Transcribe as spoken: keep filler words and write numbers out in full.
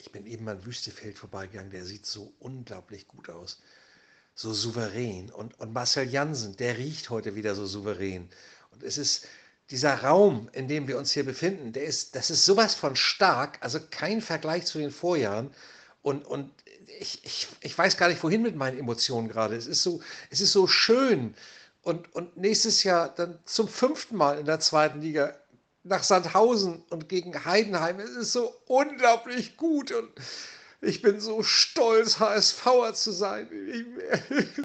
Ich bin eben an Wüstefeld vorbeigegangen, der sieht so unglaublich gut aus. So souverän. Und, und Marcel Jansen, der riecht heute wieder so souverän. Und es ist dieser Raum, in dem wir uns hier befinden, der ist, das ist sowas von stark, also kein Vergleich zu den Vorjahren. Und, und ich, ich, ich weiß gar nicht, wohin mit meinen Emotionen gerade. Es ist so, es ist so schön. Und, und nächstes Jahr dann zum fünften Mal in der zweiten Liga nach Sandhausen und gegen Heidenheim. Es ist so unglaublich gut und ich bin so stolz, HSVer zu sein. Ich,